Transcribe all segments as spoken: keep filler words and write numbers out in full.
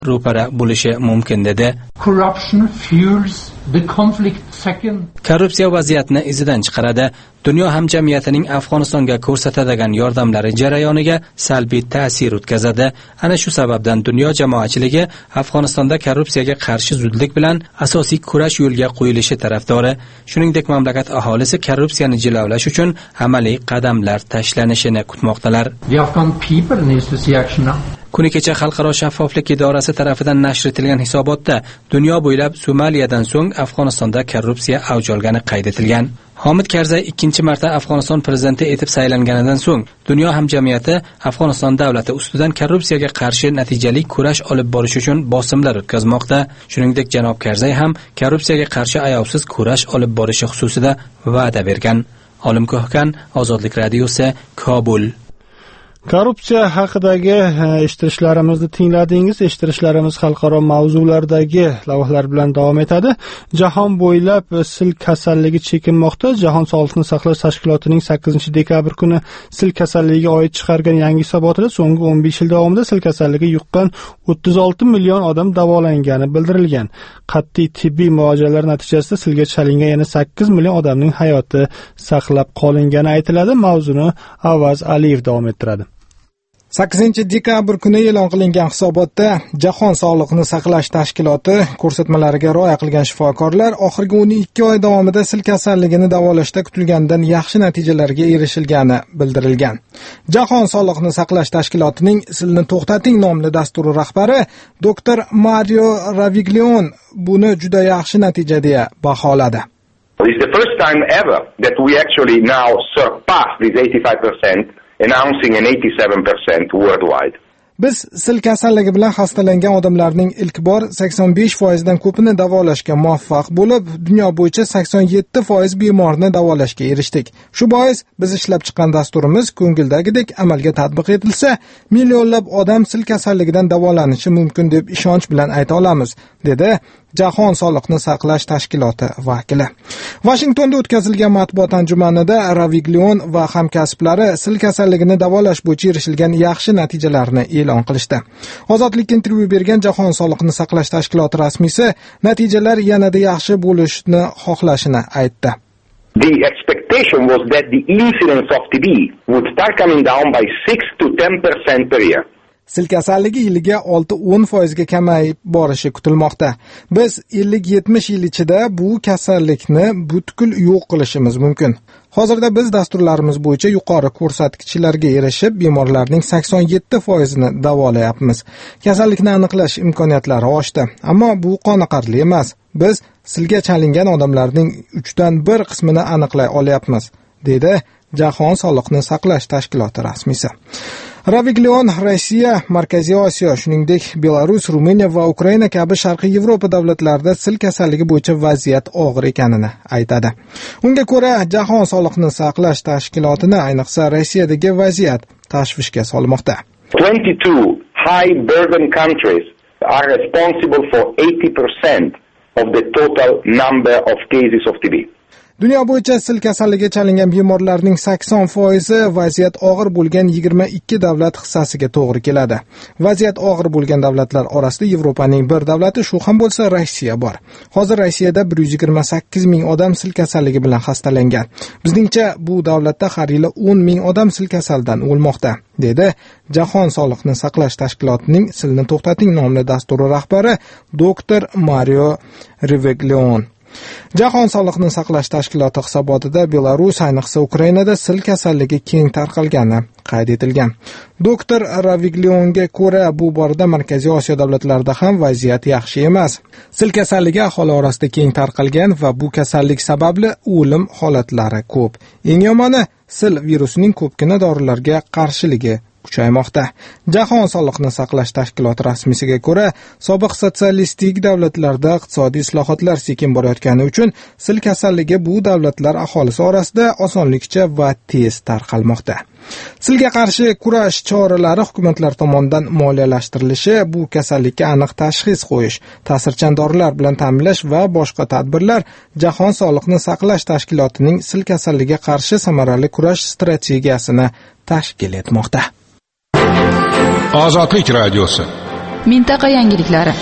ro'para bo'lishi mumkin dedi. Corruption fuels the conflict. Second, korrupsiya vaziyatni izidan chiqaradi. Dunyo hamjamiyatining Afg'onistonga ko'rsatadigan yordamlari jarayoniga salbiy ta'sir o'tkazadi. Ana shu sababdan dunyo jamoatchiligi Afg'onistonda korrupsiyaga qarshi zudlik bilan asosiy kurash yo'lga qo'yilishi tarafdori. Shuningdek, mamlakat aholisi korrupsiyani jilovlash uchun amaliy qadamlar tashlanishini kutmoqdalar. The Afghan people needs to see action now. Kuni kecha Xalqaro shaffoflik idorasi tarafidan nashr etilgan hisobotda dunyo bo'ylab Somaliyadan so'ng Afg'onistonda korrupsiya avj olgani qayd etilgan. Hamid Karzay ikkinchi marta Afg'oniston prezidenti etib saylanganidan so'ng dunyo hamjamiyati Afg'oniston davlati ustidan korrupsiyaga qarshi natijali kurash olib borish uchun bosimlar o'tkazmoqda. Shuningdek, janob Karzay ham korrupsiyaga qarshi ayovsiz kurash olib borishi xususida va'da bergan. Olim Ko'hkan, Ozodlik radiosi, Kobul. Korrupsiya haqidagi eshitishlarimizni tingladingiz. Eshitishlarimiz xalqaro mavzulardagi lavhalar bilan davom etadi. Jahon bo'ylab sil kasalligi chekinmoqda. Jahon sog'liqni saqlash tashkilotining sakkizinchi dekabr kuni sil kasalligiga oid chiqargan yangi hisobotida so'nggi o'n besh yil davomida sil kasalligi yuqqan o'ttiz olti million odam davolangani bildirilgan. Qat'iy tibbiy muolajalar natijasida silga chalingan yana sakkiz million odamning hayoti saqlab qolingani aytiladi. Mavzuni Avaz Aliyev davom ettiradi. sakkizinchi dekabr kuni e'lon qilingan hisobotda Jahon sog'liqni saqlash tashkiloti ko'rsatmalariga rioya qilgan shifokorlar oxirgi o'n ikki oy davomida sil kasalligini davolashda kutilgandan yaxshi natijalarga erishilgani bildirilgan. Jahon sog'liqni saqlash tashkilotining Silni to'xtating nomli dasturi rahbari doktor Mario Raviglione buni juda yaxshi natija deya baholadi. It's the first time ever that we actually now surpass this eighty-five percent. Announcing an eighty-seven percent worldwide. Biz sil kasalligi bilan xastalangan odamlarning ilk bor sakson besh foiz dan ko'pini davolashga muvaffaq bo'lib, dunyo bo'yicha sakson yetti foiz bemorni davolashga erishdik. Shu bois biz ishlab chiqqan dasturimiz ko'ngildagidek amalga tatbiq etilsa, millionlab odam sil kasalligidan davolanishi mumkin deb ishonch bilan ayta olamiz, dedi Jahon sog'liqni saqlash tashkiloti vakili. Washingtonda o'tkazilgan matbuot anjumanida Raviglione va hamkasblari sil kasalligini davolash bo'yicha erishilgan yaxshi natijalarni e'lon qilishdi. Ozodlikka intervyu bergan Jahon sog'liqni saqlash tashkiloti rasmiysi natijalar yanada yaxshi bo'lishini xohlashini aytdi. The expectation was that the incidence of T B would start coming down by six to ten percent per year. Sil kasalligi yiliga olti o'n foiz ga kamayib borishi kutilmoqda. Biz ellik yetmish yil ichida bu kasallikni butkul yo'q qilishimiz mumkin. Hozirda biz dasturlarimiz bo'yicha yuqori ko'rsatkichlarga erishib, bemorlarning sakson yetti foiz ni davolayapmiz. Kasallikni aniqlash imkoniyatlari oshdi, ammo bu qoniqarli emas. Biz silga chalingan odamlarning uchdan bir qismini aniqlay olyapmiz, dedi Jahon sog'liqni saqlash tashkiloti rasmiysi. Raviglione Rossiya, Markaziy Osiyo, shuningdek Belarus, Ruminiya va Ukraina kabi Sharqiy Yevropa davlatlarida sil kasalligi bo'yicha vaziyat og'ir ekanini aytadi. Unga ko'ra, Jahon sog'liqni saqlash tashkilotini ayniqsa Rossiyadagi vaziyat tashvishga solmoqda. twenty-two high burden countries are responsible for eighty percent of the total number of cases of T B. Dunyo bo'yicha sil kasalligiga chalingan bemorlarning sakson foizi vaziyat og'ir bo'lgan yigirma ikki davlat hissasiga to'g'ri keladi. Vaziyat og'ir bo'lgan davlatlar orasida Yevropaning bir davlati, shu ham bo'lsa Rossiya bor. Hozir Rossiyada bir yuz yigirma sakkiz ming odam sil kasalligi bilan xastalangan. Bizningcha bu davlatda har yili o'n ming odam sil kasaldan o'lmoqda, dedi Jahon sog'liqni saqlash tashkilotining Silni to'xtating nomli dasturi rahbari doktor Mario Raviglione. Jahon sog'liqni saqlash tashkiloti hisobotida Belarus, ayniqsa Ukrainada sil kasalligi keng tarqalgani qayd etilgan. Doktor Raviglionga ko'ra, bu borada Markaziy Osiyo davlatlarida ham vaziyat yaxshi emas. Sil kasalligi aholi orasida keng tarqalgan va bu kasallik sababli o'lim holatlari ko'p. Eng yomoni, sil virusining ko'pgina dorilarga qarshiligi kuchaymoqda. Jahon sog'liqni saqlash tashkiloti rasmiysiga ko'ra, sobiq sotsialistik davlatlarda iqtisodiy islohotlar sekin borayotgani uchun sil kasalligi bu davlatlar aholisi orasida osonlikcha va tez tarqalmoqda. Silga qarshi kurash choralari hukumatlar tomonidan moliyalashtirilishi, bu kasallikka aniq tashxis qo'yish, ta'sirchan dorilar bilan ta'minlash va boshqa tadbirlar Jahon sog'liqni saqlash tashkilotining sil kasalligiga qarshi samarali kurash strategiyasini tashkil etmoqda. Ozodlik radiosi. Mintaqa yangiliklari.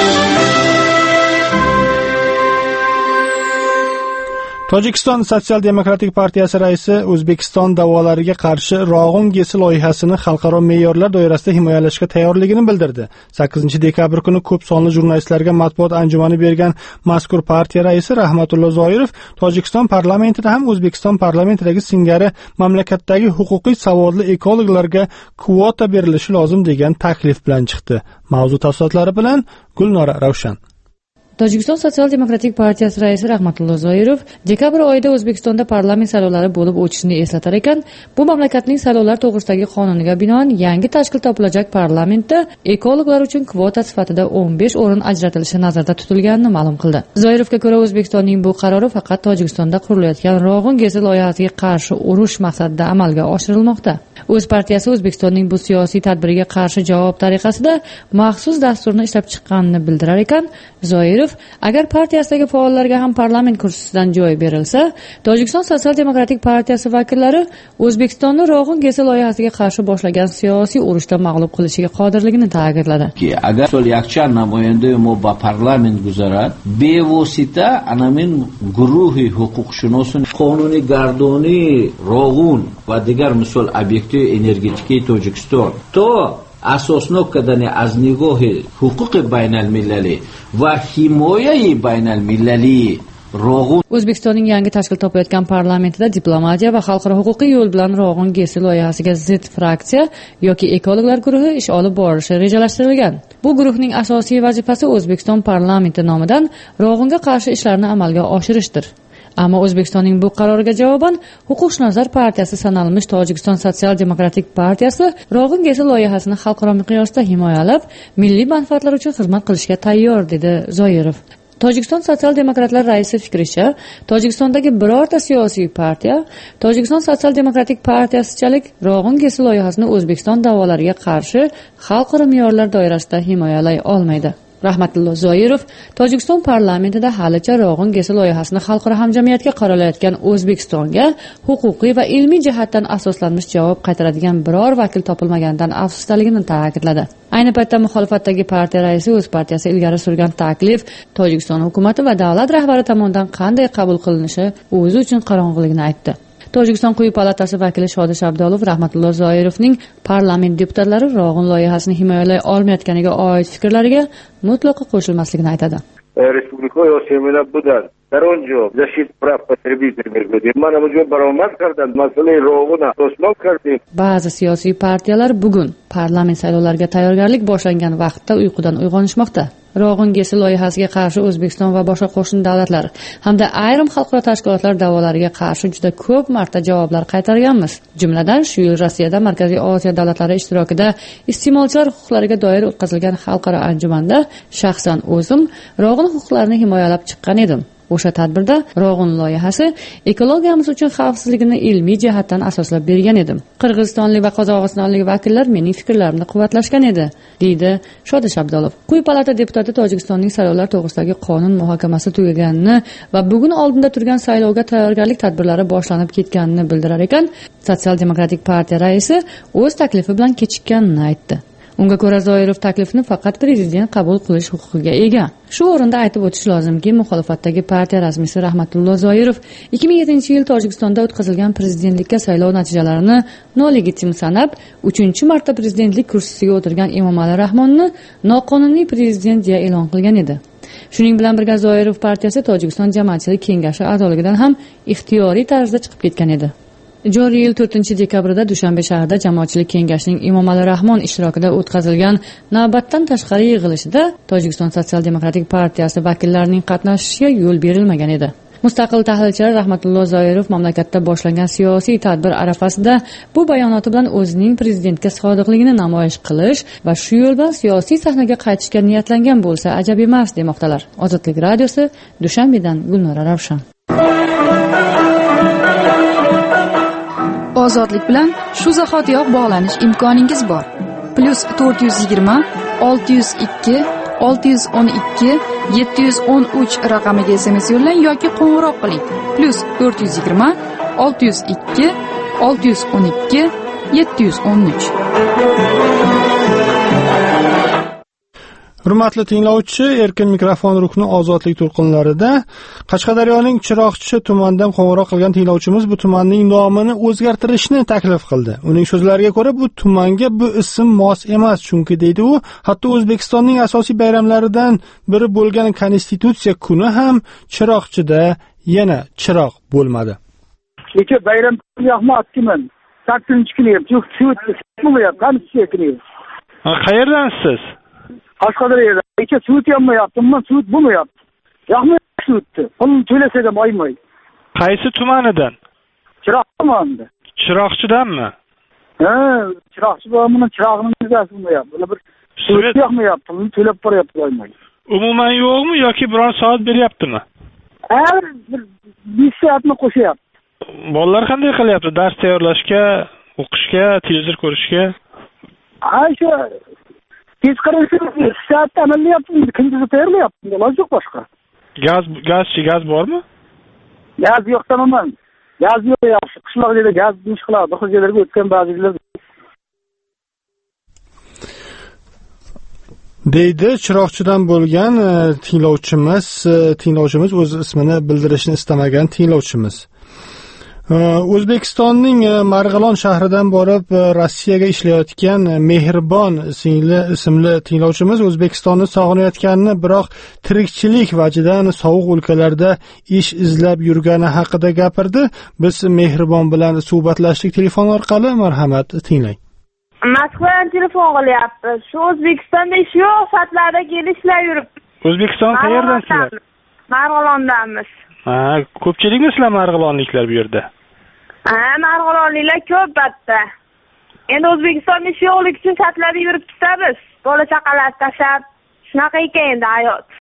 Tojikiston Sotsial-demokratik partiyasi raisi O'zbekiston davolariga qarshi Rog'un Gesi loyihasini xalqaro me'yorlar doirasida himoyalashga tayyorligini bildirdi. sakkizinchi dekabr kuni ko'p sonli jurnalistlarga matbuot anjumani bergan mazkur partiya raisi Rahmatullo Zoirov Tojikiston parlamentida ham O'zbekiston parlamentidagi singari mamlakatdagi huquqiy savodli ekologlarga kvota berilishi lozim degan taklif bilan chiqdi. Mavzu tafsilotlari bilan Gulnora Ravshan. Tojikiston Sotsial-demokratik partiyasi raisi Rahmatullo Zoirov dekabr oyida O'zbekistonda parlament saylovlari bo'lib o'tishini eslatar ekan, bu mamlakatning saylovlar to'g'risidagi qonuniga binoan yangi tashkil topilajak parlamentda ekologlar uchun kvota sifatida o'n besh o'rin ajratilishi nazarda tutilganini ma'lum qildi. Zoirovga ko'ra, O'zbekistonning bu qarori faqat Tojikistonda qurilayotgan Rog'un Gesi loyihasiga qarshi urush maqsadida amalga oshirilmoqda. O'z partiyasi O'zbekistonning bu siyosiy tadbiriga qarshi javob tariqasida maxsus dasturni ishlab chiqqanini bildirar ekan, Zoirov agar partiyasidagi faollarga ham parlament kursisidan joy berilsa, Tojikiston Sotsial-demokratik partiyasi vakillari O'zbekistonni Rog'un Gesi loyihasiga qarshi boshlagan siyosiy urushda mag'lub qilishiga qodirligini ta'kidladi. Agar yakchan namoyanda mo ba parlament guzarad, bevosita anamin guruhi huquqshunosin qonuniy gardoni Rog'un va digar misol obyekti energetiki Tojikiston to اساسناک کردن از نگاه حقوق بین المللی و حمایه بین المللی Rog'un O'zbekistonning yangi tashkil topayotgan parlamentida diplomatiya va xalqaro huquqiy yo'l bilan Rog'un Gesi loyihasiga zid fraksiya yoki ekologlar guruhi ish olib borishi rejalashtirilgan. Bu guruhning asosiy vazifasi O'zbekiston parlamenti nomidan Rog'unga qarshi ishlarni amalga oshirishdir. Ammo O'zbekistonning bu qaroriga javoban Huquqshunoslar partiyasi sanalmish Tojikiston Sotsial-demokratik partiyasi Rog'un Gesi loyihasini xalqaro miqyosda himoyalab, milliy manfaatlar uchun xizmat qilishga tayyor, dedi Zoirov. Tojikiston Sotsial-demokratlar raisi fikricha, Tojikistondagi birorta siyosiy partiya Tojikiston Sotsial-demokratik partiyasichalik Rog'un Gesi loyihasini O'zbekiston davolariga qarshi xalqaro me'yorlar doirasida himoyalay olmaydi. Rahmatullo Zoirov Tojikiston parlamentida halicha Rog'un Gesi loyihasini xalqaro hamjamiyatga qaralayotgan O'zbekistonga huquqiy va ilmiy jihatdan asoslanmish javob qaytaradigan biror vakil topilmaganidan afsusdaligini ta'kidladi. Ayni paytda muxolifatdagi partiya raisi o'z partiyasi ilgari surgan taklif Tojikiston hukumati va davlat rahbari tomonidan qanday qabul qilinishi o'zi uchun qorong'iligini aytdi. Tojikiston quyi palatasi vakili Shodish Abdolov Rahmatullo Zoirovning parlament deputatlari Rog'un loyihasini himoyalay olmayotganiga oid fikrlariga mutlaqo qo'shilmasligini aytadi. Республикой осемина будан. در اونجا защит прав потребителей میگوید. ما اونجا برآمد کردن مسئله Rog'unni to'smoq kardیم. Ba'zi siyosiy partiyalar bugun parlament saylovlariga tayyorgarlik boshlangan vaqtda uyqudan uyg'onishmoqda. Rog'un Gesi loyihasiga qarshi O'zbekiston va boshqa qo'shni davlatlar hamda ayrim xalqaro tashkilotlar davolariga qarshi juda ko'p marta javoblar qaytarganmiz. Jumladan, shu yil Rossiyada Markaziy Osiyo davlatlari ishtirokida iste'molchilar huquqlariga doir o'tkazilgan xalqaro anjumanda shaxsan o'zim Rog'un huquqlarini himoyalab chiqqan edim. O'sha tadbirda Rog'un loyihasi ekologiyamiz uchun xavfsizligini ilmiy jihatdan asoslab bergan edim. Qirg'izistonlik va Qozog'istonlik vakillar mening fikrlarimni quvvatlashgan edi, deydi Shodish Abdolov. Quyi palata deputati Tojikistonning saylovlar to'g'risidagi qonun muhokamasi tugaganini va bugun oldinda turgan saylovga tayyorgarlik tadbirlari boshlanib ketganini bildirar ekan, Sotsial-demokratik partiya raisi o'z taklifi bilan kechikkanini aytdi. Unga ko'ra Zoirov taklifni faqat prezident qabul qilish huquqiga ega. Shu o'rinda aytib o'tish lozimki, muxolifatdagi partiya rasmiysi Rahmatullo Zoirov ikki ming yettinchi yil Tojikistonda o'tkazilgan prezidentlikka saylov natijalarini nolegitim sanab, uchinchi marta prezidentlik kursisiga o'tirgan Emomali Rahmonni noqonuniy prezident deya e'lon qilgan edi. Shuning bilan birga Zoirov partiyasi Tojikiston jamoatchilik kengashi a'zoligidan ham ixtiyoriy tarzda chiqib ketgan edi. Joriy yil to'rtinchi dekabrda Dushanbe shahrida jamoatchilik kengashining Emomali Rahmon ishtirokida o'tkazilgan navbatdan tashqari yig'ilishida Tojikiston Sotsial-demokratik partiyasi vakillarining qatnashishiga yo'l berilmagan edi. Mustaqil tahlilchilar Rahmatullo Zoirov mamlakatda boshlangan siyosiy tadbir arafasida bu bayonoti bilan o'zining prezidentga sodiqligini namoyish qilish va shu yo'l bilan siyosiy sahnaga qaytishga niyatlangan bo'lsa ajab emas demoqdalar. Ozodlik radiosi, Dushanbedan Gulnora Ravshan. Ozodlik bilan shu zahotiyoq bog'lanish imkoningiz bor. Plus to'rt yuz yigirma olti yuz ikki olti yuz o'n ikki yetti yuz o'n uch raqamiga S M S yo'llang yoki qo'ng'iroq qiling. Plus to'rt yuz yigirma olti yuz ikki olti yuz o'n ikki yetti yuz o'n uch. Hurmatli tinglovchi, erkin mikrofon rukni ozodlik to'lqinlarida Qashqadaryoning Chiroqchi tumanidan qo'ng'iroq qilgan tinglovchimiz bu tumanning nomini o'zgartirishni taklif qildi. Uning so'zlariga ko'ra, bu tumanga bu ism mos emas, chunki deydi u, hatto O'zbekistonning asosiy bayramlaridan biri bo'lgan Konstitutsiya kuni ham Chiroqchida yana chiroq bo'lmadi. Kecha bayram yo'qmi? sakkizinchi kuni, yo'q, shu Konstitutsiya kuni. Qayerdan siz? Qashqadaryoda. Kecha sud yapmayaptimi? Sud bo'lmayapti. Yo'qmi sudni? Pulni to'lasaga moymoy. Qaysi tumanidan? Chiroq tumanida. Chiroqchidanmi? Ha, Chiroqchi bo'lmani chirog'ning yuzasi bo'lmayapti. Bular bir sud yo'qmayapti, pulni to'lab boryapti moymoy. Umuman yo'qmi yoki biror soat beryaptimi? Har bir besh soatni qo'shyapti. Bolalar qanday qilyapti? Dars tayyorlashga, o'qishga, televizor ko'rishga? Ay shu tezqarasi soatda amalyapti, kunduzi tayyorlayapti. Iloji yo'q boshqa. Gaz, gazchi, gaz bormi? Gaz yo'q tamaman. Gaz yo'q yaxshi. Qishloq yerda gaz ish qiladi. Xo'jalarga o'tgan ba'zilar deydi Chiroqchidan bo'lgan tinglovchimiz, tinglovchimiz o'z ismini bildirishni istamagan tinglovchimiz. O'zbekistonning Marg'ilon shahridan borib Rossiyaga ishlayotgan Mehribon ismli tinglovchimiz O'zbekistonni sog'inayotganini, biroq tirikchilik vajidan sovuq o'lkalarda ish izlab yurgani haqida gapirdi. Biz Mehribon bilan suhbatlashdik telefon orqali. Marhamat, tinglang. Moskvadan telefon qilyapti. Shu O'zbekistonda ish yo'q, shatlarda kelishlar yuribdi. O'zbekiston qayerdasizlar? Marg'ilondamiz. Ha, ko'pchilikmi sizlar marg'ilonliklar bu yerda? Ha, marg'ilonliklar ko'p batta. Endi O'zbekistonda ish yo'qligi uchun shatlarda yuribdi biz. Bola chaqalar tashlab, shunaqa ekan endi hayot.